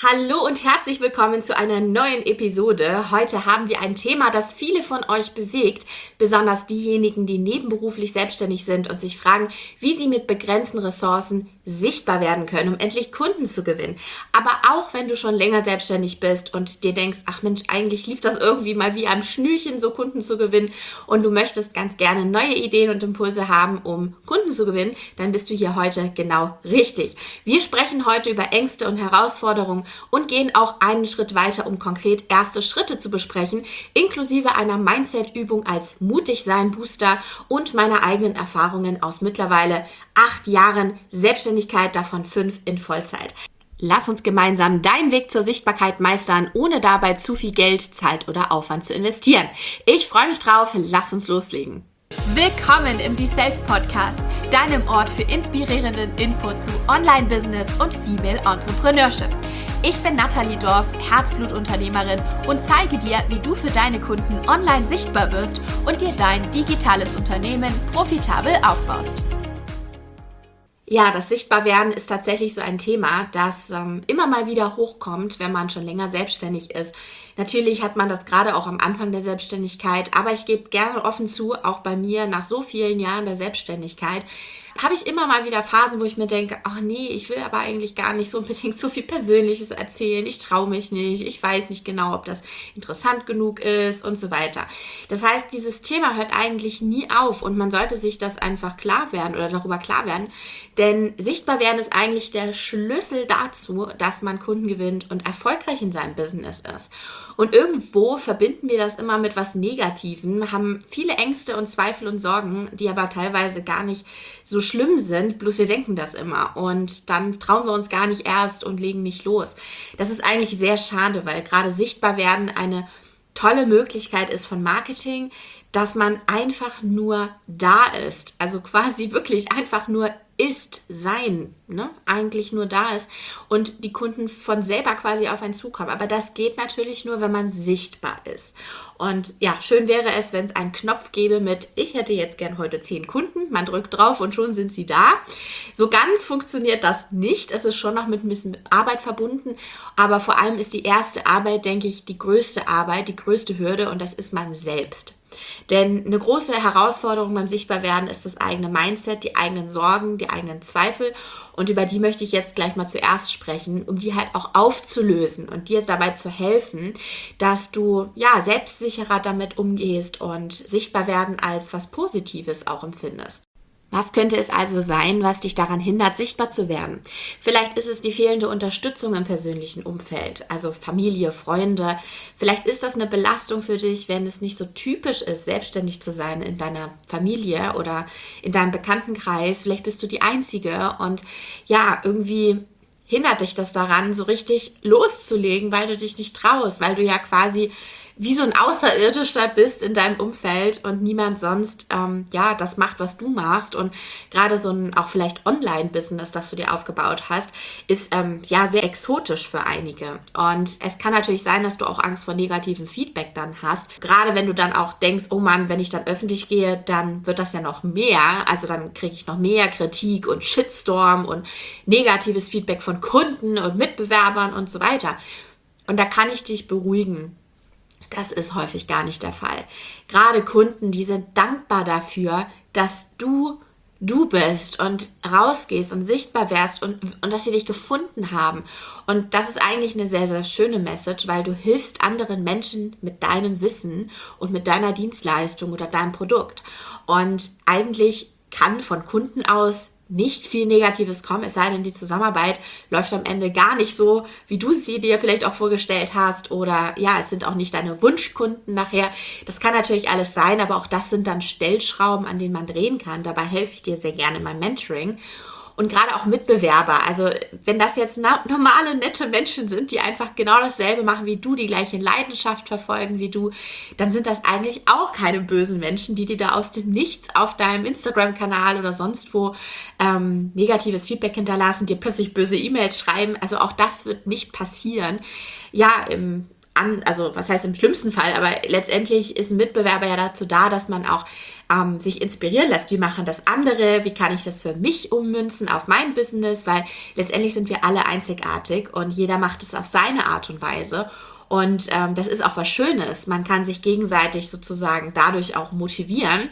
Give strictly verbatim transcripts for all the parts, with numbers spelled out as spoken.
Hallo und herzlich willkommen zu einer neuen Episode. Heute haben wir ein Thema, das viele von euch bewegt, besonders diejenigen, die nebenberuflich selbstständig sind und sich fragen, wie sie mit begrenzten Ressourcen sichtbar werden können, um endlich Kunden zu gewinnen. Aber auch wenn du schon länger selbstständig bist und dir denkst, ach Mensch, eigentlich lief das irgendwie mal wie am Schnürchen, so Kunden zu gewinnen und du möchtest ganz gerne neue Ideen und Impulse haben, um Kunden zu gewinnen, dann bist du hier heute genau richtig. Wir sprechen heute über Ängste und Herausforderungen und gehen auch einen Schritt weiter, um konkret erste Schritte zu besprechen, inklusive einer Mindset-Übung als Mutig-Sein-Booster und meiner eigenen Erfahrungen aus mittlerweile acht Jahren Selbstständigkeit, davon fünf in Vollzeit. Lass uns gemeinsam deinen Weg zur Sichtbarkeit meistern, ohne dabei zu viel Geld, Zeit oder Aufwand zu investieren. Ich freue mich drauf, lass uns loslegen. Willkommen im Be Self Podcast, deinem Ort für inspirierenden Input zu Online-Business und Female Entrepreneurship. Ich bin Nathalie Dorf, Herzblutunternehmerin und zeige dir, wie du für deine Kunden online sichtbar wirst und dir dein digitales Unternehmen profitabel aufbaust. Ja, das Sichtbarwerden ist tatsächlich so ein Thema, das ähm, immer mal wieder hochkommt, wenn man schon länger selbstständig ist. Natürlich hat man das gerade auch am Anfang der Selbstständigkeit, aber ich gebe gerne offen zu, auch bei mir nach so vielen Jahren der Selbstständigkeit, habe ich immer mal wieder Phasen, wo ich mir denke, ach nee, ich will aber eigentlich gar nicht so unbedingt so viel Persönliches erzählen, ich traue mich nicht, ich weiß nicht genau, ob das interessant genug ist und so weiter. Das heißt, dieses Thema hört eigentlich nie auf und man sollte sich das einfach klar werden oder darüber klar werden, denn sichtbar werden ist eigentlich der Schlüssel dazu, dass man Kunden gewinnt und erfolgreich in seinem Business ist. Und irgendwo verbinden wir das immer mit was Negativem, haben viele Ängste und Zweifel und Sorgen, die aber teilweise gar nicht so schlimm sind, bloß wir denken das immer und dann trauen wir uns gar nicht erst und legen nicht los. Das ist eigentlich sehr schade, weil gerade sichtbar werden eine tolle Möglichkeit ist von Marketing, dass man einfach nur da ist, also quasi wirklich einfach nur ist, sein, ne? Eigentlich nur da ist und die Kunden von selber quasi auf einen zukommen. Aber das geht natürlich nur, wenn man sichtbar ist. Und ja, schön wäre es, wenn es einen Knopf gäbe mit, ich hätte jetzt gern heute zehn Kunden, man drückt drauf und schon sind sie da. So ganz funktioniert das nicht. Es ist schon noch mit ein bisschen Arbeit verbunden, aber vor allem ist die erste Arbeit, denke ich, die größte Arbeit, die größte Hürde und das ist man selbst. Denn eine große Herausforderung beim Sichtbarwerden ist das eigene Mindset, die eigenen Sorgen, die eigenen Zweifel und über die möchte ich jetzt gleich mal zuerst sprechen, um die halt auch aufzulösen und dir dabei zu helfen, dass du ja selbstsicherer damit umgehst und Sichtbarwerden als was Positives auch empfindest. Was könnte es also sein, was dich daran hindert, sichtbar zu werden? Vielleicht ist es die fehlende Unterstützung im persönlichen Umfeld, also Familie, Freunde. Vielleicht ist das eine Belastung für dich, wenn es nicht so typisch ist, selbstständig zu sein in deiner Familie oder in deinem Bekanntenkreis. Vielleicht bist du die Einzige und ja, irgendwie hindert dich das daran, so richtig loszulegen, weil du dich nicht traust, weil du ja quasi wie so ein Außerirdischer bist in deinem Umfeld und niemand sonst ähm, ja das macht, was du machst. Und gerade so ein auch vielleicht Online-Business, das du dir aufgebaut hast, ist ähm, ja sehr exotisch für einige. Und es kann natürlich sein, dass du auch Angst vor negativem Feedback dann hast. Gerade wenn du dann auch denkst, oh Mann, wenn ich dann öffentlich gehe, dann wird das ja noch mehr. Also dann kriege ich noch mehr Kritik und Shitstorm und negatives Feedback von Kunden und Mitbewerbern und so weiter. Und da kann ich dich beruhigen. Das ist häufig gar nicht der Fall. Gerade Kunden, die sind dankbar dafür, dass du du bist und rausgehst und sichtbar wärst und, und dass sie dich gefunden haben. Und das ist eigentlich eine sehr, sehr schöne Message, weil du hilfst anderen Menschen mit deinem Wissen und mit deiner Dienstleistung oder deinem Produkt. Und eigentlich kann von Kunden aus nicht viel Negatives kommen, es sei denn, die Zusammenarbeit läuft am Ende gar nicht so, wie du sie dir vielleicht auch vorgestellt hast oder ja, es sind auch nicht deine Wunschkunden nachher. Das kann natürlich alles sein, aber auch das sind dann Stellschrauben, an denen man drehen kann. Dabei helfe ich dir sehr gerne in meinem Mentoring. Und gerade auch Mitbewerber, also wenn das jetzt na- normale, nette Menschen sind, die einfach genau dasselbe machen wie du, die gleiche Leidenschaft verfolgen wie du, dann sind das eigentlich auch keine bösen Menschen, die dir da aus dem Nichts auf deinem Instagram-Kanal oder sonst wo ähm, negatives Feedback hinterlassen, dir plötzlich böse E-Mails schreiben. Also auch das wird nicht passieren. Ja, im An, also was heißt im schlimmsten Fall, aber letztendlich ist ein Mitbewerber ja dazu da, dass man auch ähm, sich inspirieren lässt, wie machen das andere, wie kann ich das für mich ummünzen auf mein Business, weil letztendlich sind wir alle einzigartig und jeder macht es auf seine Art und Weise. Und ähm, das ist auch was Schönes. Man kann sich gegenseitig sozusagen dadurch auch motivieren.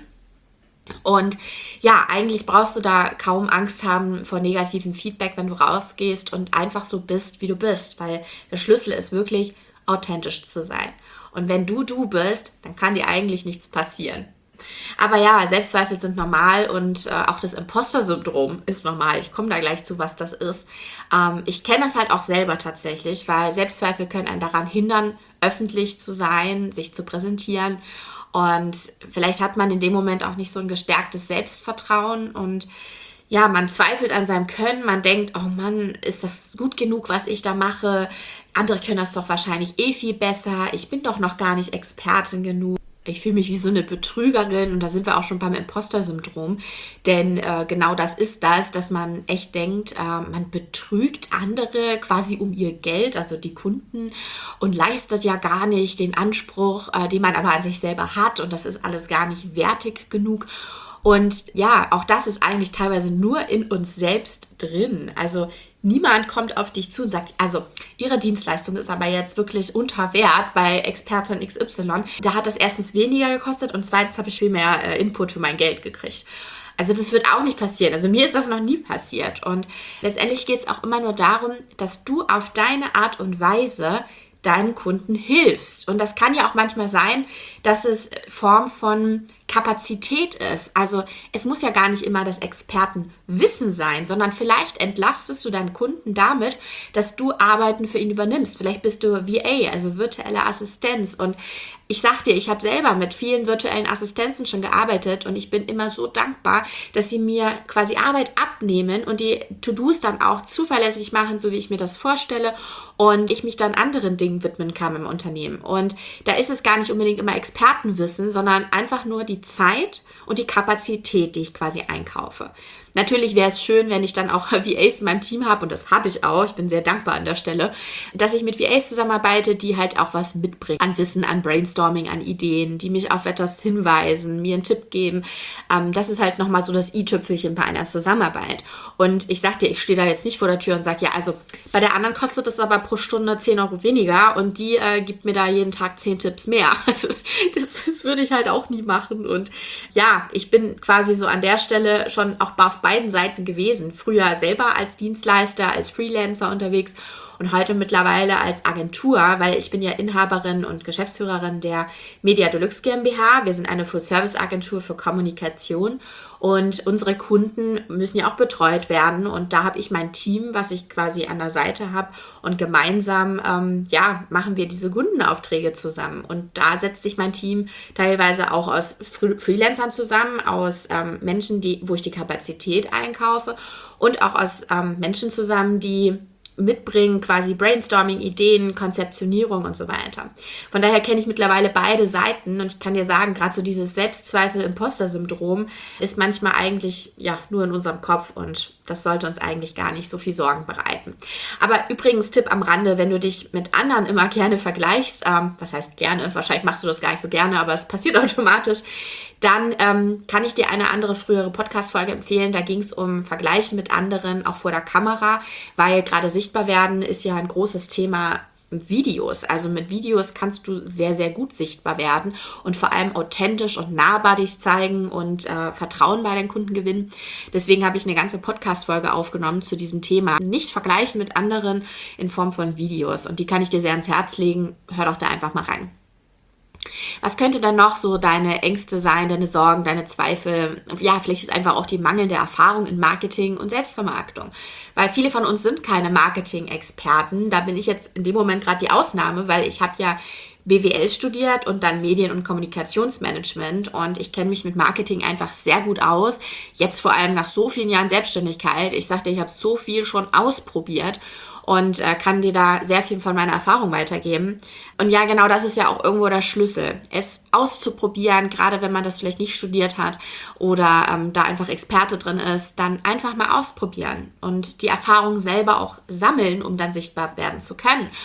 Und ja, eigentlich brauchst du da kaum Angst haben vor negativem Feedback, wenn du rausgehst und einfach so bist, wie du bist. Weil der Schlüssel ist wirklich, authentisch zu sein. Und wenn du du bist, dann kann dir eigentlich nichts passieren. Aber ja, Selbstzweifel sind normal und äh, auch das Imposter-Syndrom ist normal. Ich komme da gleich zu, was das ist. Ähm, ich kenne das halt auch selber tatsächlich, weil Selbstzweifel können einen daran hindern, öffentlich zu sein, sich zu präsentieren. Und vielleicht hat man in dem Moment auch nicht so ein gestärktes Selbstvertrauen und ja, man zweifelt an seinem Können, man denkt, oh Mann, ist das gut genug, was ich da mache? Andere können das doch wahrscheinlich eh viel besser. Ich bin doch noch gar nicht Expertin genug. Ich fühle mich wie so eine Betrügerin und da sind wir auch schon beim Imposter-Syndrom, denn äh, genau das ist das, dass man echt denkt, äh, man betrügt andere quasi um ihr Geld, also die Kunden, und leistet ja gar nicht den Anspruch, äh, den man aber an sich selber hat und das ist alles gar nicht wertig genug. Und ja, auch das ist eigentlich teilweise nur in uns selbst drin. Also niemand kommt auf dich zu und sagt, also ihre Dienstleistung ist aber jetzt wirklich unter Wert bei Expertin X Y. Da hat das erstens weniger gekostet und zweitens habe ich viel mehr äh, Input für mein Geld gekriegt. Also das wird auch nicht passieren. Also mir ist das noch nie passiert. Und letztendlich geht es auch immer nur darum, dass du auf deine Art und Weise deinem Kunden hilfst. Und das kann ja auch manchmal sein, dass es Form von Kapazität ist. Also es muss ja gar nicht immer das Expertenwissen sein, sondern vielleicht entlastest du deinen Kunden damit, dass du Arbeiten für ihn übernimmst. Vielleicht bist du V A, also virtuelle Assistenz. Und ich sag dir, ich habe selber mit vielen virtuellen Assistenzen schon gearbeitet und ich bin immer so dankbar, dass sie mir quasi Arbeit abnehmen und die To-Dos dann auch zuverlässig machen, so wie ich mir das vorstelle und ich mich dann anderen Dingen widmen kann im Unternehmen. Und da ist es gar nicht unbedingt immer Expertenwissen, sondern einfach nur die Zeit und die Kapazität, die ich quasi einkaufe. Natürlich wäre es schön, wenn ich dann auch V As in meinem Team habe und das habe ich auch, ich bin sehr dankbar an der Stelle, dass ich mit V As zusammenarbeite, die halt auch was mitbringen an Wissen, an Brainstorming, an Ideen, die mich auf etwas hinweisen, mir einen Tipp geben. Ähm, das ist halt nochmal so das i-Tüpfelchen bei einer Zusammenarbeit. Und ich sag dir, ich stehe da jetzt nicht vor der Tür und sage, ja, also bei der anderen kostet es aber pro Stunde zehn Euro weniger und die äh, gibt mir da jeden Tag zehn Tipps mehr. Also das, das würde ich halt auch nie machen. Und ja, ich bin quasi so an der Stelle schon auch auf beiden Seiten gewesen. Früher selber als Dienstleister, als Freelancer unterwegs und heute mittlerweile als Agentur, weil ich bin ja Inhaberin und Geschäftsführerin der Media Deluxe GmbH. Wir sind eine Full-Service-Agentur für Kommunikation und unsere Kunden müssen ja auch betreut werden und da habe ich mein Team, was ich quasi an der Seite habe und gemeinsam ähm, ja, machen wir diese Kundenaufträge zusammen und da setzt sich mein Team teilweise auch aus Freelancern zusammen, aus ähm, Menschen, die, wo ich die Kapazität einkaufe und auch aus ähm, Menschen zusammen, die mitbringen, quasi Brainstorming, Ideen, Konzeptionierung und so weiter. Von daher kenne ich mittlerweile beide Seiten und ich kann dir sagen, gerade so dieses Selbstzweifel-Imposter-Syndrom ist manchmal eigentlich ja nur in unserem Kopf und das sollte uns eigentlich gar nicht so viel Sorgen bereiten. Aber übrigens, Tipp am Rande, wenn du dich mit anderen immer gerne vergleichst, ähm, was heißt gerne, wahrscheinlich machst du das gar nicht so gerne, aber es passiert automatisch, dann ähm, kann ich dir eine andere frühere Podcast-Folge empfehlen. Da ging es um Vergleichen mit anderen, auch vor der Kamera, weil gerade sichtbar werden ist ja ein großes Thema Videos. Also mit Videos kannst du sehr, sehr gut sichtbar werden und vor allem authentisch und nahbar dich zeigen und äh, Vertrauen bei deinen Kunden gewinnen. Deswegen habe ich eine ganze Podcast-Folge aufgenommen zu diesem Thema. Nicht vergleichen mit anderen in Form von Videos. Und die kann ich dir sehr ans Herz legen. Hör doch da einfach mal rein. Was könnte dann noch so deine Ängste sein, deine Sorgen, deine Zweifel? Ja, vielleicht ist einfach auch die mangelnde Erfahrung in Marketing und Selbstvermarktung. Weil viele von uns sind keine Marketing-Experten. Da bin ich jetzt in dem Moment gerade die Ausnahme, weil ich habe ja B W L studiert und dann Medien- und Kommunikationsmanagement und ich kenne mich mit Marketing einfach sehr gut aus. Jetzt vor allem nach so vielen Jahren Selbstständigkeit. Ich sagte, ich habe so viel schon ausprobiert und äh, kann dir da sehr viel von meiner Erfahrung weitergeben. Und ja, genau das ist ja auch irgendwo der Schlüssel, es auszuprobieren, gerade wenn man das vielleicht nicht studiert hat oder ähm, da einfach Experte drin ist, dann einfach mal ausprobieren und die Erfahrung selber auch sammeln, um dann sichtbar werden zu können.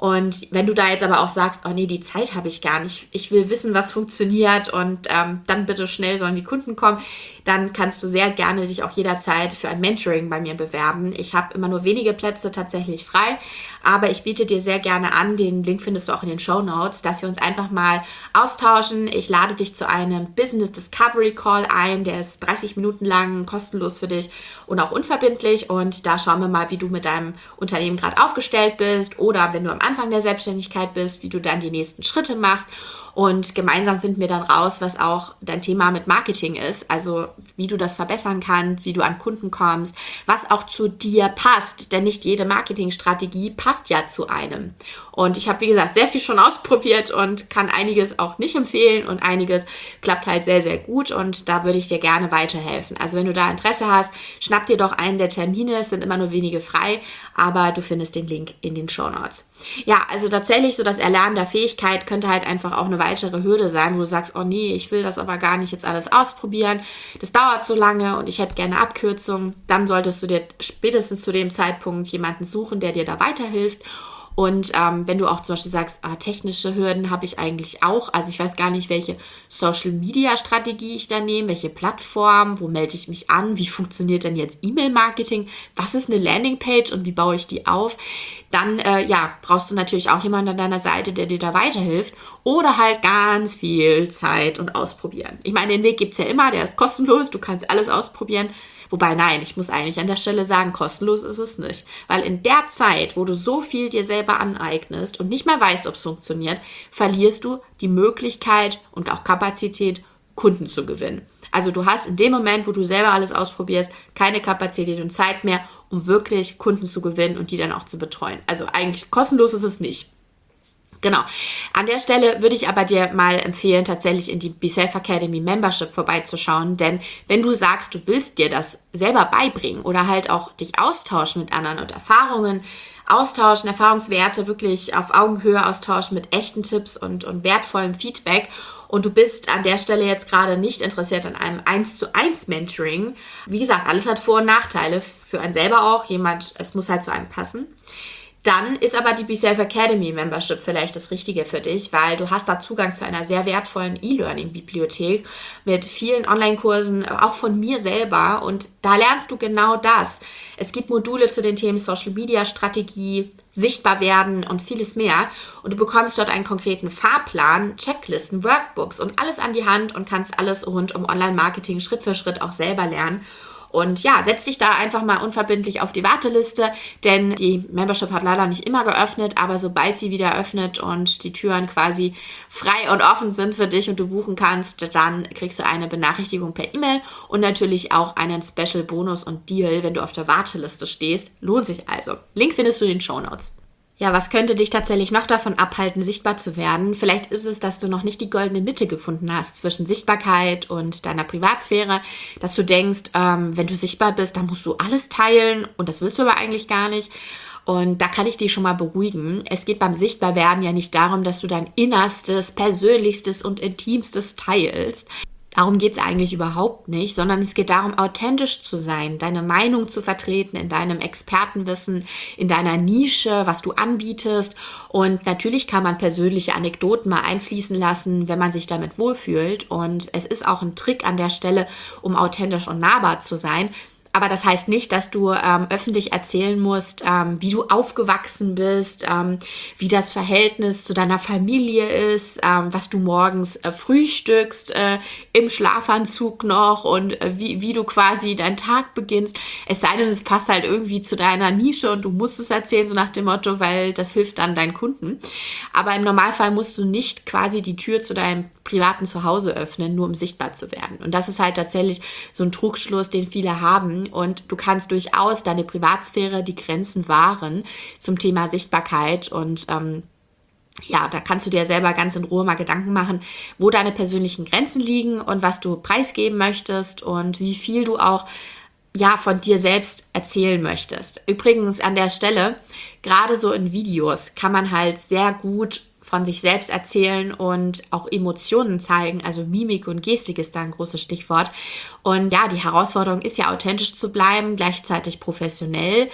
Und wenn du da jetzt aber auch sagst, oh nee, die Zeit habe ich gar nicht, ich will wissen, was funktioniert und ähm, dann bitte schnell sollen die Kunden kommen, dann kannst du sehr gerne dich auch jederzeit für ein Mentoring bei mir bewerben. Ich habe immer nur wenige Plätze tatsächlich frei, aber ich biete dir sehr gerne an, den Link findest du auch in den Shownotes, dass wir uns einfach mal austauschen. Ich lade dich zu einem Business Discovery Call ein, der ist dreißig Minuten lang, kostenlos für dich und auch unverbindlich, und da schauen wir mal, wie du mit deinem Unternehmen gerade aufgestellt bist oder wenn du am Anfang der Selbstständigkeit bist, wie du dann die nächsten Schritte machst. Und gemeinsam finden wir dann raus, was auch dein Thema mit Marketing ist, also wie du das verbessern kannst, wie du an Kunden kommst, was auch zu dir passt, denn nicht jede Marketingstrategie passt ja zu einem. Und ich habe, wie gesagt, sehr viel schon ausprobiert und kann einiges auch nicht empfehlen und einiges klappt halt sehr, sehr gut, und da würde ich dir gerne weiterhelfen. Also wenn du da Interesse hast, schnapp dir doch einen der Termine, es sind immer nur wenige frei, aber du findest den Link in den Shownotes. Ja, also tatsächlich so das Erlernen der Fähigkeit könnte halt einfach auch eine weitere Hürde sein, wo du sagst, oh nee, ich will das aber gar nicht jetzt alles ausprobieren, das dauert so lange und ich hätte gerne Abkürzungen. Dann solltest du dir spätestens zu dem Zeitpunkt jemanden suchen, der dir da weiterhilft. Und ähm, wenn du auch zum Beispiel sagst, ah, technische Hürden habe ich eigentlich auch, also ich weiß gar nicht, welche Social-Media-Strategie ich da nehme, welche Plattform, wo melde ich mich an, wie funktioniert denn jetzt E-Mail-Marketing, was ist eine Landingpage und wie baue ich die auf, dann äh, ja, brauchst du natürlich auch jemanden an deiner Seite, der dir da weiterhilft, oder halt ganz viel Zeit und ausprobieren. Ich meine, den Weg gibt es ja immer, der ist kostenlos, du kannst alles ausprobieren. Wobei, nein, ich muss eigentlich an der Stelle sagen, kostenlos ist es nicht. Weil in der Zeit, wo du so viel dir selber aneignest und nicht mehr weißt, ob es funktioniert, verlierst du die Möglichkeit und auch Kapazität, Kunden zu gewinnen. Also du hast in dem Moment, wo du selber alles ausprobierst, keine Kapazität und Zeit mehr, um wirklich Kunden zu gewinnen und die dann auch zu betreuen. Also eigentlich kostenlos ist es nicht. Genau. An der Stelle würde ich aber dir mal empfehlen, tatsächlich in die Be Self Academy Membership vorbeizuschauen, denn wenn du sagst, du willst dir das selber beibringen oder halt auch dich austauschen mit anderen und Erfahrungen austauschen, Erfahrungswerte wirklich auf Augenhöhe austauschen mit echten Tipps und, und wertvollem Feedback, und du bist an der Stelle jetzt gerade nicht interessiert an einem eins zu eins Mentoring, wie gesagt, alles hat Vor- und Nachteile, für einen selber auch, jemand, es muss halt zu einem passen. Dann ist aber die Be Self Academy Membership vielleicht das Richtige für dich, weil du hast da Zugang zu einer sehr wertvollen E-Learning-Bibliothek mit vielen Online-Kursen, auch von mir selber, und da lernst du genau das. Es gibt Module zu den Themen Social Media Strategie, sichtbar werden und vieles mehr, und du bekommst dort einen konkreten Fahrplan, Checklisten, Workbooks und alles an die Hand und kannst alles rund um Online-Marketing Schritt für Schritt auch selber lernen. Und ja, setz dich da einfach mal unverbindlich auf die Warteliste, denn die Membership hat leider nicht immer geöffnet, aber sobald sie wieder öffnet und die Türen quasi frei und offen sind für dich und du buchen kannst, dann kriegst du eine Benachrichtigung per E-Mail und natürlich auch einen Special Bonus und Deal, wenn du auf der Warteliste stehst. Lohnt sich also. Link findest du in den Shownotes. Ja, was könnte dich tatsächlich noch davon abhalten, sichtbar zu werden? Vielleicht ist es, dass du noch nicht die goldene Mitte gefunden hast zwischen Sichtbarkeit und deiner Privatsphäre, dass du denkst, ähm, wenn du sichtbar bist, dann musst du alles teilen und das willst du aber eigentlich gar nicht. Und da kann ich dich schon mal beruhigen. Es geht beim Sichtbarwerden ja nicht darum, dass du dein Innerstes, Persönlichstes und Intimstes teilst. Darum geht es eigentlich überhaupt nicht, sondern es geht darum, authentisch zu sein, deine Meinung zu vertreten in deinem Expertenwissen, in deiner Nische, was du anbietest. Und natürlich kann man persönliche Anekdoten mal einfließen lassen, wenn man sich damit wohlfühlt. Und es ist auch ein Trick an der Stelle, um authentisch und nahbar zu sein. Aber das heißt nicht, dass du ähm, öffentlich erzählen musst, ähm, wie du aufgewachsen bist, ähm, wie das Verhältnis zu deiner Familie ist, ähm, was du morgens äh, frühstückst, äh, im Schlafanzug noch, und äh, wie, wie du quasi deinen Tag beginnst. Es sei denn, es passt halt irgendwie zu deiner Nische und du musst es erzählen, so nach dem Motto, weil das hilft dann deinen Kunden. Aber im Normalfall musst du nicht quasi die Tür zu deinem privaten Zuhause öffnen, nur um sichtbar zu werden. Und das ist halt tatsächlich so ein Trugschluss, den viele haben. Und du kannst durchaus deine Privatsphäre, die Grenzen wahren zum Thema Sichtbarkeit. Und ähm, ja, da kannst du dir selber ganz in Ruhe mal Gedanken machen, wo deine persönlichen Grenzen liegen und was du preisgeben möchtest und wie viel du auch ja, von dir selbst erzählen möchtest. Übrigens an der Stelle, gerade so in Videos kann man halt sehr gut von sich selbst erzählen und auch Emotionen zeigen, also Mimik und Gestik ist da ein großes Stichwort. Und ja, die Herausforderung ist ja, authentisch zu bleiben, gleichzeitig professionell.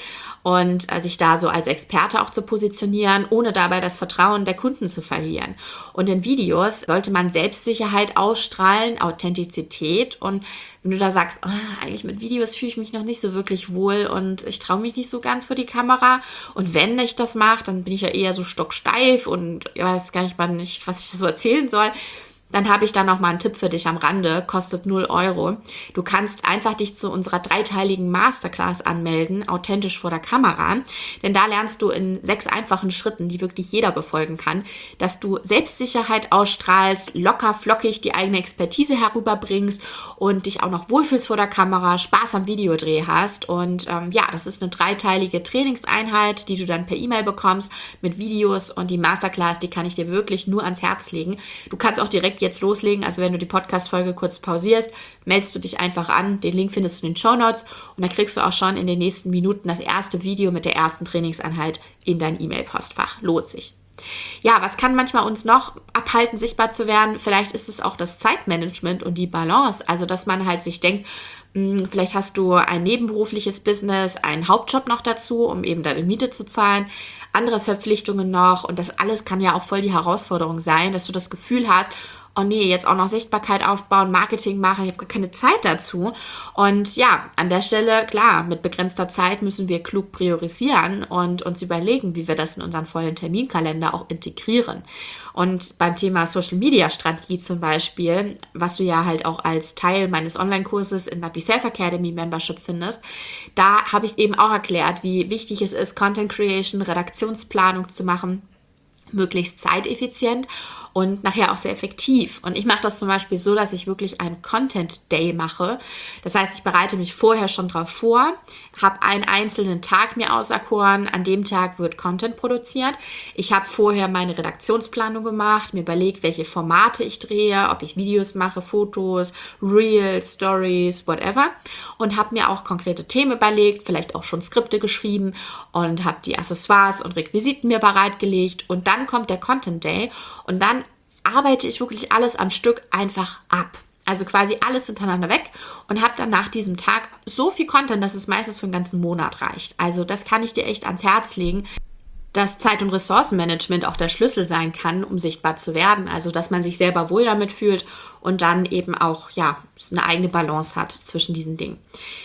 und äh, sich da so als Experte auch zu positionieren, ohne dabei das Vertrauen der Kunden zu verlieren. Und in Videos sollte man Selbstsicherheit ausstrahlen, Authentizität, und wenn du da sagst, oh, eigentlich mit Videos fühle ich mich noch nicht so wirklich wohl und ich traue mich nicht so ganz vor die Kamera, und wenn ich das mache, dann bin ich ja eher so stocksteif und ich weiß gar nicht mal nicht, was ich so erzählen soll, dann habe ich da noch mal einen Tipp für dich am Rande, kostet null Euro. Du kannst einfach dich zu unserer dreiteiligen Masterclass anmelden, authentisch vor der Kamera, denn da lernst du in sechs einfachen Schritten, die wirklich jeder befolgen kann, dass du Selbstsicherheit ausstrahlst, locker flockig die eigene Expertise herüberbringst und dich auch noch wohlfühlst vor der Kamera, Spaß am Videodreh hast. Und ähm, ja, das ist eine dreiteilige Trainingseinheit, die du dann per E-Mail bekommst mit Videos, und die Masterclass, die kann ich dir wirklich nur ans Herz legen. Du kannst auch direkt jetzt loslegen, also wenn du die Podcast-Folge kurz pausierst, meldest du dich einfach an, den Link findest du in den Shownotes, und dann kriegst du auch schon in den nächsten Minuten das erste Video mit der ersten Trainingseinheit in dein E-Mail-Postfach. Lohnt sich. Ja, was kann manchmal uns noch abhalten, sichtbar zu werden? Vielleicht ist es auch das Zeitmanagement und die Balance, also dass man halt sich denkt, mh, vielleicht hast du ein nebenberufliches Business, einen Hauptjob noch dazu, um eben deine Miete zu zahlen, andere Verpflichtungen noch, und das alles kann ja auch voll die Herausforderung sein, dass du das Gefühl hast, oh nee, jetzt auch noch Sichtbarkeit aufbauen, Marketing machen, ich habe gar keine Zeit dazu. Und ja, an der Stelle, klar, mit begrenzter Zeit müssen wir klug priorisieren und uns überlegen, wie wir das in unseren vollen Terminkalender auch integrieren. Und beim Thema Social-Media-Strategie zum Beispiel, was du ja halt auch als Teil meines Online-Kurses in der Be Self Academy Membership findest, da habe ich eben auch erklärt, wie wichtig es ist, Content Creation, Redaktionsplanung zu machen, möglichst zeiteffizient und nachher auch sehr effektiv. Und ich mache das zum Beispiel so, dass ich wirklich einen Content Day mache. Das heißt, ich bereite mich vorher schon drauf vor, habe einen einzelnen Tag mir auserkoren, an dem Tag wird Content produziert. Ich habe vorher meine Redaktionsplanung gemacht, mir überlegt, welche Formate ich drehe, ob ich Videos mache, Fotos, Reels, Stories, whatever, und habe mir auch konkrete Themen überlegt, vielleicht auch schon Skripte geschrieben und habe die Accessoires und Requisiten mir bereitgelegt, und dann kommt der Content Day und dann arbeite ich wirklich alles am Stück einfach ab. Also quasi alles hintereinander weg, und habe dann nach diesem Tag so viel Content, dass es meistens für einen ganzen Monat reicht. Also das kann ich dir echt ans Herz legen, dass Zeit- und Ressourcenmanagement auch der Schlüssel sein kann, um sichtbar zu werden. Also dass man sich selber wohl damit fühlt und dann eben auch ja eine eigene Balance hat zwischen diesen Dingen.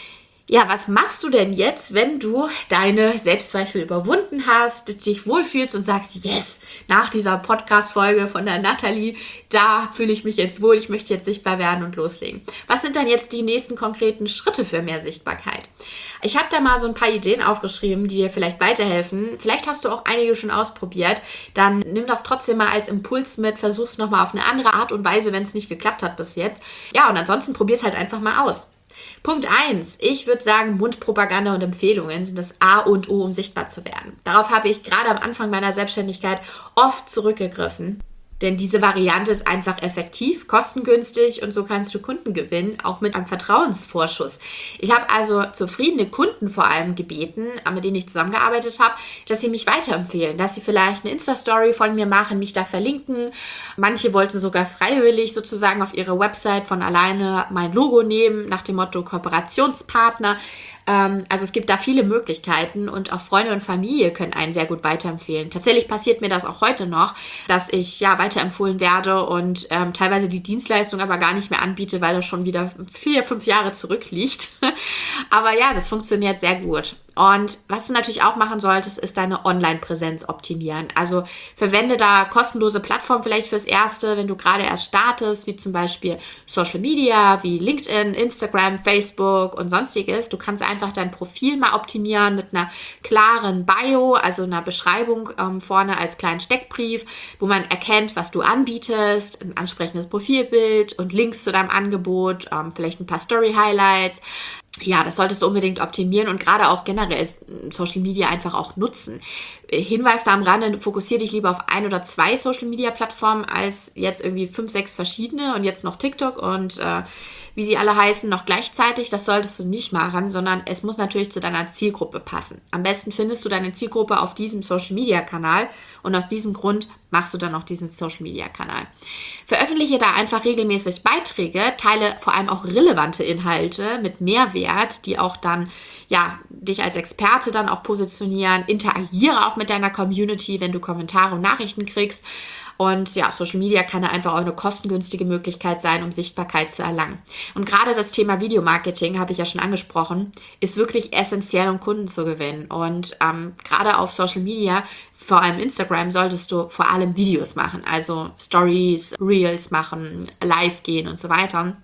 Ja, was machst du denn jetzt, wenn du deine Selbstzweifel überwunden hast, dich wohlfühlst und sagst, yes, nach dieser Podcast-Folge von der Nathalie, da fühle ich mich jetzt wohl, ich möchte jetzt sichtbar werden und loslegen. Was sind dann jetzt die nächsten konkreten Schritte für mehr Sichtbarkeit? Ich habe da mal so ein paar Ideen aufgeschrieben, die dir vielleicht weiterhelfen. Vielleicht hast du auch einige schon ausprobiert. Dann nimm das trotzdem mal als Impuls mit, versuch es nochmal auf eine andere Art und Weise, wenn es nicht geklappt hat bis jetzt. Ja, und ansonsten probier es halt einfach mal aus. Punkt eins. Ich würde sagen, Mundpropaganda und Empfehlungen sind das A und O, um sichtbar zu werden. Darauf habe ich gerade am Anfang meiner Selbstständigkeit oft zurückgegriffen. Denn diese Variante ist einfach effektiv, kostengünstig, und so kannst du Kunden gewinnen, auch mit einem Vertrauensvorschuss. Ich habe also zufriedene Kunden vor allem gebeten, mit denen ich zusammengearbeitet habe, dass sie mich weiterempfehlen, dass sie vielleicht eine Insta-Story von mir machen, mich da verlinken. Manche wollten sogar freiwillig sozusagen auf ihre Website von alleine mein Logo nehmen, nach dem Motto Kooperationspartner. Also es gibt da viele Möglichkeiten, und auch Freunde und Familie können einen sehr gut weiterempfehlen. Tatsächlich passiert mir das auch heute noch, dass ich ja weiterempfohlen werde und ähm, teilweise die Dienstleistung aber gar nicht mehr anbiete, weil das schon wieder vier, fünf Jahre zurückliegt. Aber ja, das funktioniert sehr gut. Und was du natürlich auch machen solltest, ist deine Online-Präsenz optimieren. Also verwende da kostenlose Plattformen vielleicht fürs Erste, wenn du gerade erst startest, wie zum Beispiel Social Media, wie LinkedIn, Instagram, Facebook und sonstiges. Du kannst einfach dein Profil mal optimieren mit einer klaren Bio, also einer Beschreibung ähm, vorne als kleinen Steckbrief, wo man erkennt, was du anbietest, ein ansprechendes Profilbild und Links zu deinem Angebot, ähm, vielleicht ein paar Story-Highlights. Ja, das solltest du unbedingt optimieren und gerade auch generell Social Media einfach auch nutzen. Hinweis da am Rande, fokussiere dich lieber auf ein oder zwei Social Media Plattformen als jetzt irgendwie fünf, sechs verschiedene und jetzt noch TikTok und äh, wie sie alle heißen, noch gleichzeitig. Das solltest du nicht machen, sondern es muss natürlich zu deiner Zielgruppe passen. Am besten findest du deine Zielgruppe auf diesem Social Media Kanal und aus diesem Grund machst du dann auch diesen Social Media Kanal. Veröffentliche da einfach regelmäßig Beiträge, teile vor allem auch relevante Inhalte mit Mehrwert Mehrwert, die auch dann, ja, dich als Experte dann auch positionieren. Interagiere auch mit deiner Community, wenn du Kommentare und Nachrichten kriegst. Und ja, Social Media kann da einfach auch eine kostengünstige Möglichkeit sein, um Sichtbarkeit zu erlangen. Und gerade das Thema Videomarketing, habe ich ja schon angesprochen, ist wirklich essentiell, um Kunden zu gewinnen. Und ähm, gerade auf Social Media, vor allem Instagram, solltest du vor allem Videos machen. Also Stories, Reels machen, live gehen und so weiter.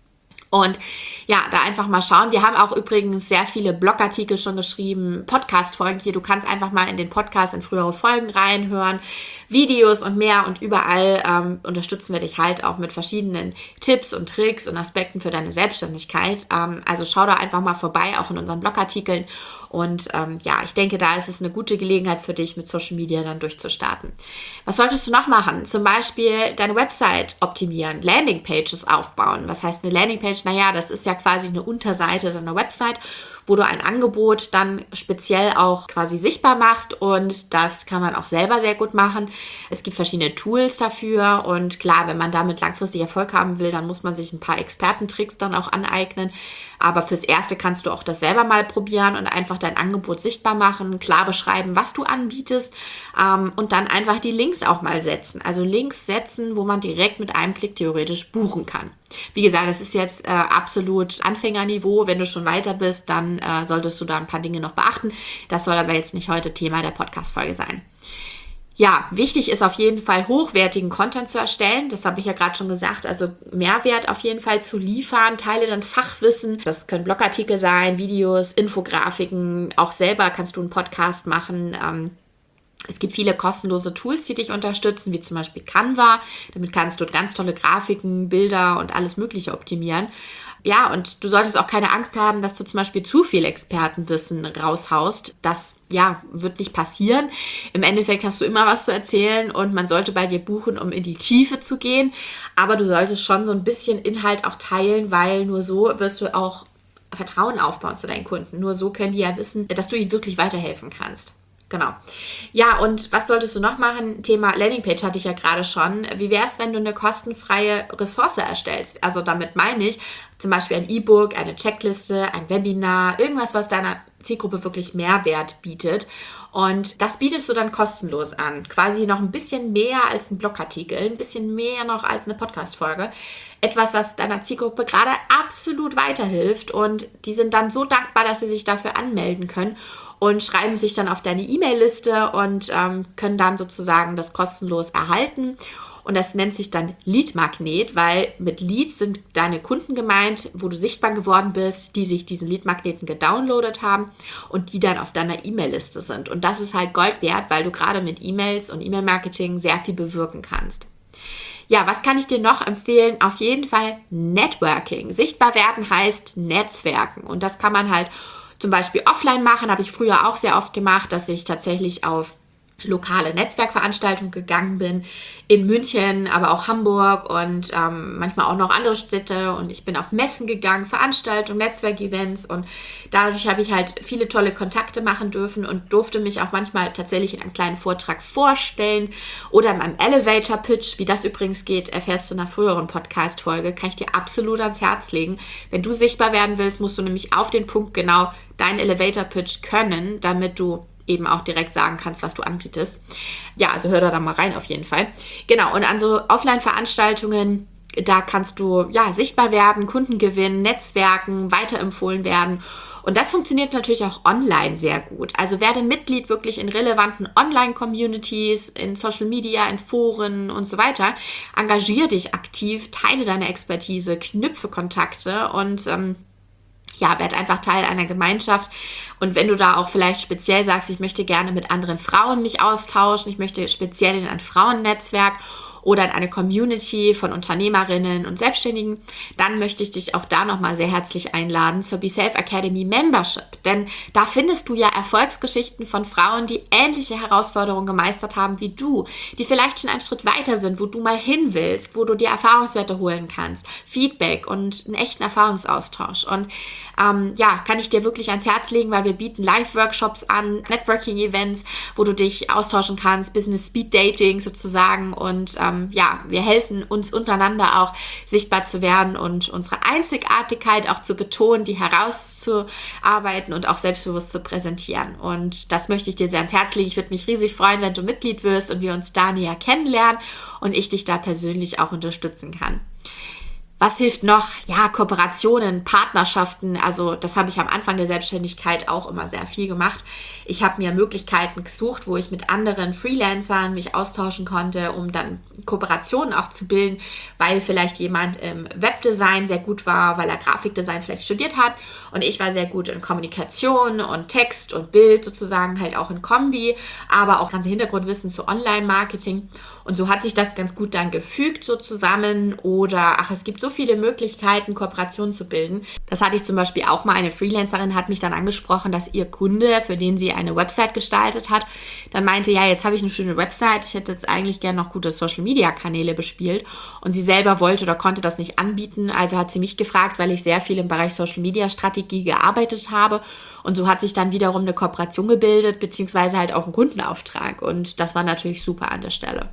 Und ja, da einfach mal schauen. Wir haben auch übrigens sehr viele Blogartikel schon geschrieben, Podcast-Folgen hier. Du kannst einfach mal in den Podcast, in frühere Folgen reinhören, Videos und mehr. Und überall ähm, unterstützen wir dich halt auch mit verschiedenen Tipps und Tricks und Aspekten für deine Selbstständigkeit. Ähm, also schau da einfach mal vorbei, auch in unseren Blogartikeln. Und ähm, ja, ich denke, da ist es eine gute Gelegenheit für dich, mit Social Media dann durchzustarten. Was solltest du noch machen? Zum Beispiel deine Website optimieren, Landingpages aufbauen. Was heißt eine Landingpage? Naja, das ist ja quasi eine Unterseite deiner Website, wo du ein Angebot dann speziell auch quasi sichtbar machst, und das kann man auch selber sehr gut machen. Es gibt verschiedene Tools dafür, und klar, wenn man damit langfristig Erfolg haben will, dann muss man sich ein paar Expertentricks dann auch aneignen. Aber fürs Erste kannst du auch das selber mal probieren und einfach dein Angebot sichtbar machen, klar beschreiben, was du anbietest, ähm, und dann einfach die Links auch mal setzen. Also Links setzen, wo man direkt mit einem Klick theoretisch buchen kann. Wie gesagt, das ist jetzt äh, absolut Anfängerniveau. Wenn du schon weiter bist, dann äh, solltest du da ein paar Dinge noch beachten. Das soll aber jetzt nicht heute Thema der Podcast-Folge sein. Ja, wichtig ist auf jeden Fall, hochwertigen Content zu erstellen. Das habe ich ja gerade schon gesagt. Also Mehrwert auf jeden Fall zu liefern. Teile dann Fachwissen. Das können Blogartikel sein, Videos, Infografiken. Auch selber kannst du einen Podcast machen. Ähm, Es gibt viele kostenlose Tools, die dich unterstützen, wie zum Beispiel Canva. Damit kannst du ganz tolle Grafiken, Bilder und alles Mögliche optimieren. Ja, und du solltest auch keine Angst haben, dass du zum Beispiel zu viel Expertenwissen raushaust. Das, ja, wird nicht passieren. Im Endeffekt hast du immer was zu erzählen, und man sollte bei dir buchen, um in die Tiefe zu gehen. Aber du solltest schon so ein bisschen Inhalt auch teilen, weil nur so wirst du auch Vertrauen aufbauen zu deinen Kunden. Nur so können die ja wissen, dass du ihnen wirklich weiterhelfen kannst. Genau. Ja, und was solltest du noch machen? Thema Landingpage hatte ich ja gerade schon. Wie wäre es, wenn du eine kostenfreie Ressource erstellst? Also damit meine ich zum Beispiel ein E-Book, eine Checkliste, ein Webinar, irgendwas, was deiner Zielgruppe wirklich Mehrwert bietet. Und das bietest du dann kostenlos an. Quasi noch ein bisschen mehr als ein Blogartikel, ein bisschen mehr noch als eine Podcast-Folge. Etwas, was deiner Zielgruppe gerade absolut weiterhilft. Und die sind dann so dankbar, dass sie sich dafür anmelden können und schreiben sich dann auf deine E-Mail-Liste und ähm, können dann sozusagen das kostenlos erhalten. Und das nennt sich dann Lead-Magnet, weil mit Leads sind deine Kunden gemeint, wo du sichtbar geworden bist, die sich diesen Lead-Magneten gedownloadet haben und die dann auf deiner E-Mail-Liste sind. Und das ist halt Gold wert, weil du gerade mit E-Mails und E-Mail-Marketing sehr viel bewirken kannst. Ja, was kann ich dir noch empfehlen? Auf jeden Fall Networking. Sichtbar werden heißt Netzwerken. Und das kann man halt zum Beispiel offline machen, habe ich früher auch sehr oft gemacht, dass ich tatsächlich auf lokale Netzwerkveranstaltungen gegangen bin, in München, aber auch Hamburg und ähm, manchmal auch noch andere Städte, und ich bin auf Messen gegangen, Veranstaltungen, Netzwerkevents, und dadurch habe ich halt viele tolle Kontakte machen dürfen und durfte mich auch manchmal tatsächlich in einem kleinen Vortrag vorstellen oder in einem Elevator-Pitch. Wie das übrigens geht, erfährst du in einer früheren Podcast-Folge, kann ich dir absolut ans Herz legen. Wenn du sichtbar werden willst, musst du nämlich auf den Punkt genau deinen Elevator-Pitch können, damit du eben auch direkt sagen kannst, was du anbietest. Ja, also hör da dann mal rein auf jeden Fall. Genau, und an so Offline-Veranstaltungen, da kannst du ja sichtbar werden, Kunden gewinnen, Netzwerken, weiterempfohlen werden. Und das funktioniert natürlich auch online sehr gut. Also werde Mitglied wirklich in relevanten Online-Communities, in Social Media, in Foren und so weiter. Engagier dich aktiv, teile deine Expertise, knüpfe Kontakte und ähm, ja, werd einfach Teil einer Gemeinschaft. Und wenn du da auch vielleicht speziell sagst, ich möchte gerne mit anderen Frauen mich austauschen, ich möchte speziell in ein Frauennetzwerk oder in eine Community von Unternehmerinnen und Selbstständigen, dann möchte ich dich auch da nochmal sehr herzlich einladen zur Be Safe Academy Membership. Denn da findest du ja Erfolgsgeschichten von Frauen, die ähnliche Herausforderungen gemeistert haben wie du, die vielleicht schon einen Schritt weiter sind, wo du mal hin willst, wo du dir Erfahrungswerte holen kannst, Feedback und einen echten Erfahrungsaustausch. Und ähm, ja, kann ich dir wirklich ans Herz legen, weil wir wir bieten Live-Workshops an, Networking-Events, wo du dich austauschen kannst, Business-Speed-Dating sozusagen. Und ähm, ja, wir helfen uns untereinander auch sichtbar zu werden und unsere Einzigartigkeit auch zu betonen, die herauszuarbeiten und auch selbstbewusst zu präsentieren. Und das möchte ich dir sehr ans Herz legen. Ich würde mich riesig freuen, wenn du Mitglied wirst und wir uns da näher kennenlernen und ich dich da persönlich auch unterstützen kann. Was hilft noch? Ja, Kooperationen, Partnerschaften. Also das habe ich am Anfang der Selbstständigkeit auch immer sehr viel gemacht. Ich habe mir Möglichkeiten gesucht, wo ich mit anderen Freelancern mich austauschen konnte, um dann Kooperationen auch zu bilden, weil vielleicht jemand im Webdesign sehr gut war, weil er Grafikdesign vielleicht studiert hat und ich war sehr gut in Kommunikation und Text und Bild sozusagen halt auch in Kombi, aber auch ganze Hintergrundwissen zu Online-Marketing. Und so hat sich das ganz gut dann gefügt so zusammen oder ach, es gibt so viele Möglichkeiten, Kooperationen zu bilden. Das hatte ich zum Beispiel auch mal. Eine Freelancerin hat mich dann angesprochen, dass ihr Kunde, für den sie eine Website gestaltet hat, dann meinte, ja, jetzt habe ich eine schöne Website, ich hätte jetzt eigentlich gerne noch gute Social-Media-Kanäle bespielt und sie selber wollte oder konnte das nicht anbieten, also hat sie mich gefragt, weil ich sehr viel im Bereich Social-Media-Strategie gearbeitet habe und so hat sich dann wiederum eine Kooperation gebildet, beziehungsweise halt auch ein Kundenauftrag und das war natürlich super an der Stelle.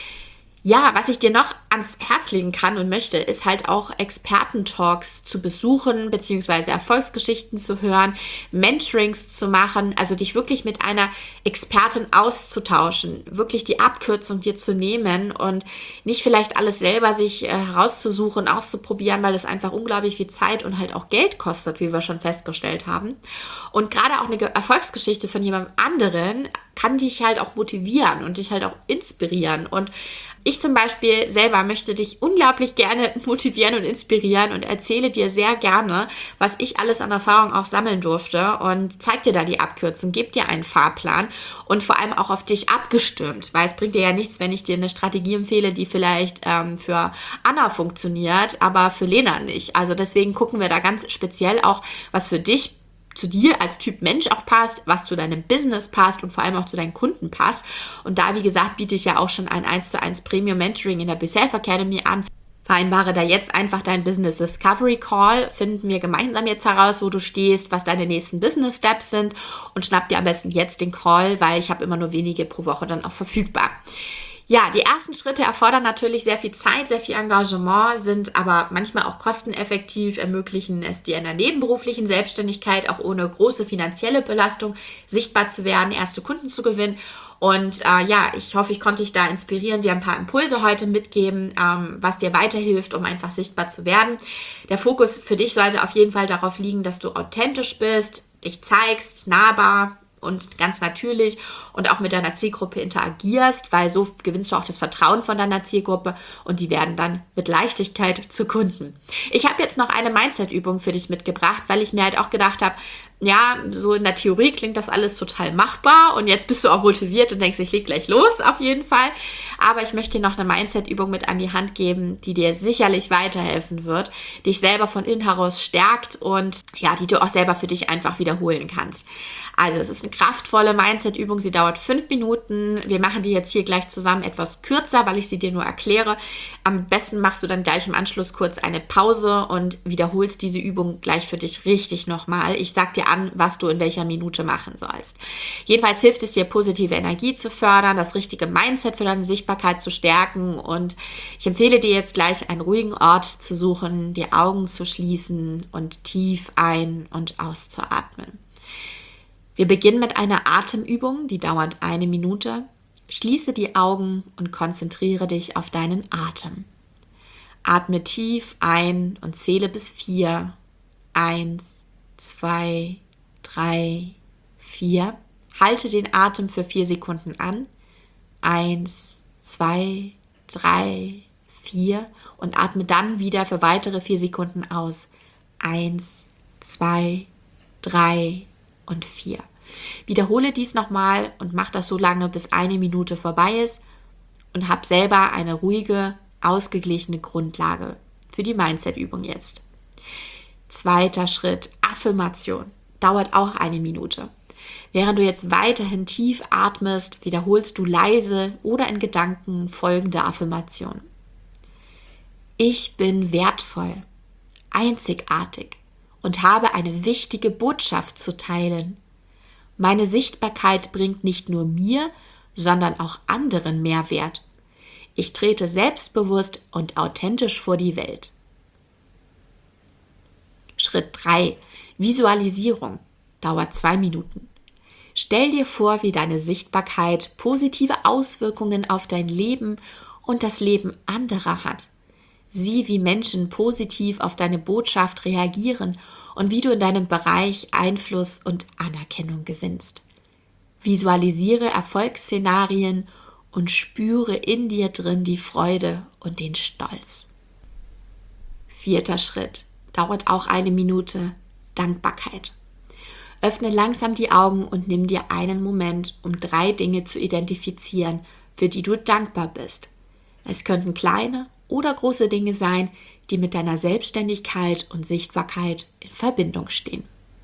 Ja, was ich dir noch ans Herz legen kann und möchte, ist halt auch Experten-Talks zu besuchen, beziehungsweise Erfolgsgeschichten zu hören, Mentorings zu machen, also dich wirklich mit einer Expertin auszutauschen, wirklich die Abkürzung dir zu nehmen und nicht vielleicht alles selber sich äh, herauszusuchen, auszuprobieren, weil es einfach unglaublich viel Zeit und halt auch Geld kostet, wie wir schon festgestellt haben. Und gerade auch eine Erfolgsgeschichte von jemandem anderen kann dich halt auch motivieren und dich halt auch inspirieren. Und ich zum Beispiel selber möchte dich unglaublich gerne motivieren und inspirieren und erzähle dir sehr gerne, was ich alles an Erfahrung auch sammeln durfte und zeig dir da die Abkürzung, gebe dir einen Fahrplan und vor allem auch auf dich abgestimmt, weil es bringt dir ja nichts, wenn ich dir eine Strategie empfehle, die vielleicht ähm, für Anna funktioniert, aber für Lena nicht. Also deswegen gucken wir da ganz speziell auch, was für dich zu dir als Typ Mensch auch passt, was zu deinem Business passt und vor allem auch zu deinen Kunden passt. Und da, wie gesagt, biete ich ja auch schon ein eins zu eins Premium Mentoring in der BeSelf Academy an. Vereinbare da jetzt einfach dein Business Discovery Call, finden wir gemeinsam jetzt heraus, wo du stehst, was deine nächsten Business Steps sind und schnapp dir am besten jetzt den Call, weil ich habe immer nur wenige pro Woche dann auch verfügbar. Ja, die ersten Schritte erfordern natürlich sehr viel Zeit, sehr viel Engagement, sind aber manchmal auch kosteneffektiv, ermöglichen es dir in der nebenberuflichen Selbstständigkeit auch ohne große finanzielle Belastung sichtbar zu werden, erste Kunden zu gewinnen. Und äh, ja, ich hoffe, ich konnte dich da inspirieren, dir ein paar Impulse heute mitgeben, ähm, was dir weiterhilft, um einfach sichtbar zu werden. Der Fokus für dich sollte auf jeden Fall darauf liegen, dass du authentisch bist, dich zeigst, nahbar und ganz natürlich und auch mit deiner Zielgruppe interagierst, weil so gewinnst du auch das Vertrauen von deiner Zielgruppe und die werden dann mit Leichtigkeit zu Kunden. Ich habe jetzt noch eine Mindset-Übung für dich mitgebracht, weil ich mir halt auch gedacht habe, ja, so in der Theorie klingt das alles total machbar und jetzt bist du auch motiviert und denkst, ich leg gleich los, auf jeden Fall. Aber ich möchte dir noch eine Mindset-Übung mit an die Hand geben, die dir sicherlich weiterhelfen wird, dich selber von innen heraus stärkt und ja, die du auch selber für dich einfach wiederholen kannst. Also es ist eine kraftvolle Mindset-Übung, sie dauert fünf Minuten. Wir machen die jetzt hier gleich zusammen etwas kürzer, weil ich sie dir nur erkläre. Am besten machst du dann gleich im Anschluss kurz eine Pause und wiederholst diese Übung gleich für dich richtig nochmal. Ich sag dir an, was du in welcher Minute machen sollst. Jedenfalls hilft es dir, positive Energie zu fördern, das richtige Mindset für deine Sichtbarkeit zu stärken und ich empfehle dir jetzt gleich einen ruhigen Ort zu suchen, die Augen zu schließen und tief ein- und auszuatmen. Wir beginnen mit einer Atemübung, die dauert eine Minute. Schließe die Augen und konzentriere dich auf deinen Atem. Atme tief ein und zähle bis vier. Eins, zwei, drei, vier. Halte den Atem für vier Sekunden an. Eins, zwei, drei, vier. Und atme dann wieder für weitere vier Sekunden aus. Eins, zwei, drei und vier. Wiederhole dies nochmal und mach das so lange, bis eine Minute vorbei ist und hab selber eine ruhige, ausgeglichene Grundlage für die Mindset-Übung jetzt. Zweiter Schritt, Affirmation. Dauert auch eine Minute. Während du jetzt weiterhin tief atmest, wiederholst du leise oder in Gedanken folgende Affirmation. Ich bin wertvoll, einzigartig und habe eine wichtige Botschaft zu teilen. Meine Sichtbarkeit bringt nicht nur mir, sondern auch anderen Mehrwert. Ich trete selbstbewusst und authentisch vor die Welt. Schritt drei. Visualisierung. Dauert zwei Minuten. Stell dir vor, wie deine Sichtbarkeit positive Auswirkungen auf dein Leben und das Leben anderer hat. Sieh, wie Menschen positiv auf deine Botschaft reagieren und wie du in deinem Bereich Einfluss und Anerkennung gewinnst. Visualisiere Erfolgsszenarien und spüre in dir drin die Freude und den Stolz. Vierter Schritt. Dauert auch eine Minute. Dankbarkeit. Öffne langsam die Augen und nimm dir einen Moment, um drei Dinge zu identifizieren, für die du dankbar bist. Es könnten kleine oder große Dinge sein, die mit deiner Selbstständigkeit und Sichtbarkeit in Verbindung stehen.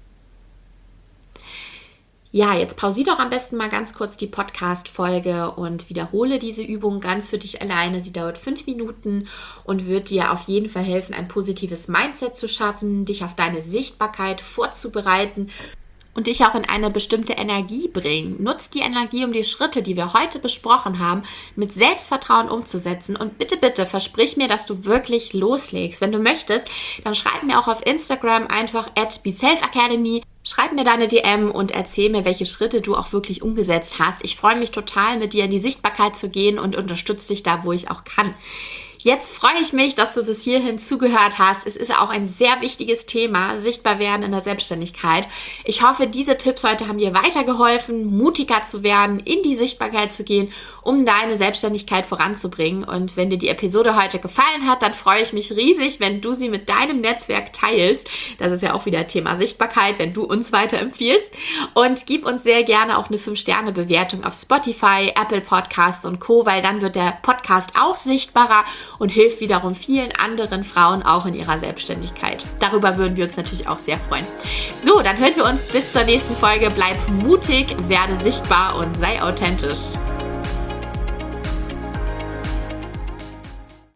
Ja, jetzt pausier doch am besten mal ganz kurz die Podcast-Folge und wiederhole diese Übung ganz für dich alleine. Sie dauert fünf Minuten und wird dir auf jeden Fall helfen, ein positives Mindset zu schaffen, dich auf deine Sichtbarkeit vorzubereiten und dich auch in eine bestimmte Energie bringen. Nutz die Energie, um die Schritte, die wir heute besprochen haben, mit Selbstvertrauen umzusetzen. Und bitte, bitte versprich mir, dass du wirklich loslegst. Wenn du möchtest, dann schreib mir auch auf Instagram einfach at beselfacademy. Schreib mir deine D M und erzähl mir, welche Schritte du auch wirklich umgesetzt hast. Ich freue mich total, mit dir in die Sichtbarkeit zu gehen und unterstütze dich da, wo ich auch kann. Jetzt freue ich mich, dass du bis hierhin zugehört hast. Es ist auch ein sehr wichtiges Thema, sichtbar werden in der Selbstständigkeit. Ich hoffe, diese Tipps heute haben dir weitergeholfen, mutiger zu werden, in die Sichtbarkeit zu gehen, um deine Selbstständigkeit voranzubringen. Und wenn dir die Episode heute gefallen hat, dann freue ich mich riesig, wenn du sie mit deinem Netzwerk teilst. Das ist ja auch wieder Thema Sichtbarkeit, wenn du uns weiterempfiehlst. Und gib uns sehr gerne auch eine fünf Sterne Bewertung auf Spotify, Apple Podcasts und Co., weil dann wird der Podcast auch sichtbarer und hilft wiederum vielen anderen Frauen auch in ihrer Selbstständigkeit. Darüber würden wir uns natürlich auch sehr freuen. So, dann hören wir uns bis zur nächsten Folge. Bleib mutig, werde sichtbar und sei authentisch.